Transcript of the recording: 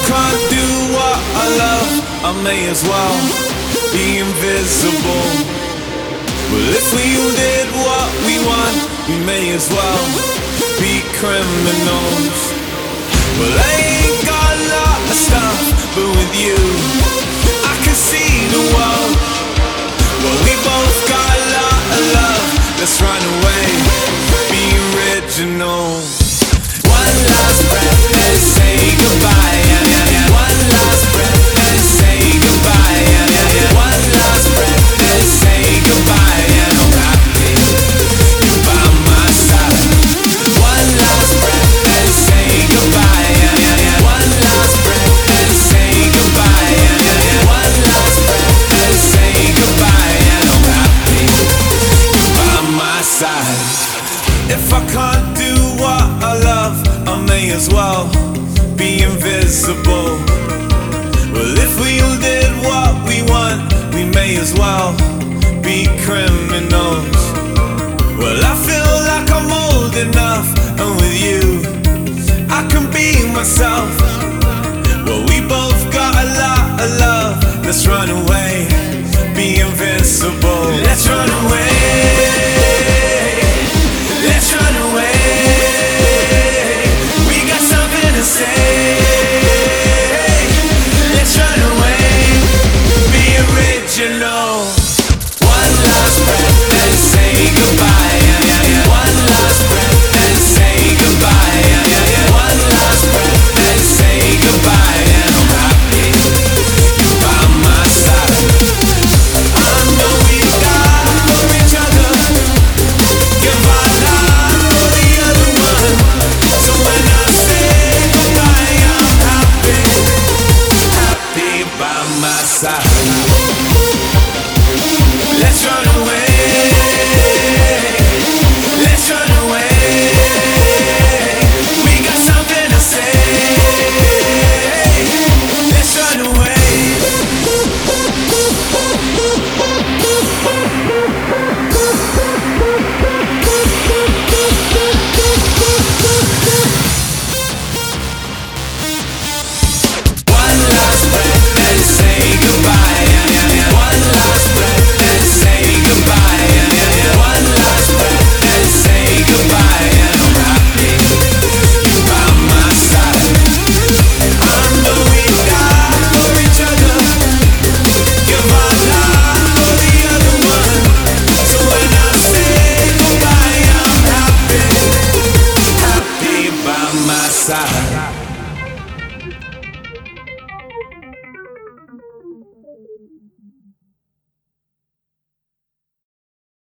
can't do what I love, I may as well be invisible. Well, if we all did what we want, we may as well be criminals. Well, I ain't got a lot of stuff, but with you I can see the world. Well, we both got a lot of love, let's run away, be original. One last breath, let's say goodbye, yeah, yeah, yeah. One last breath, let's say goodbye, yeah, yeah, yeah. One last breath, let's say goodbye, and I'm happy you're by my side. One last breath, let's say goodbye, yeah, yeah, yeah. One last breath, let's say goodbye, yeah, yeah, yeah. One last breath, let's say goodbye, and I'm happy you're by my side. If I can't do what I love, I may as well be invisible. Well, if we all did what we want, we may as well be criminals. Well, I feel like I'm old enough, and with you I can be myself. Well, we both got a lot of love, let's run away, be invincible. Let's run away.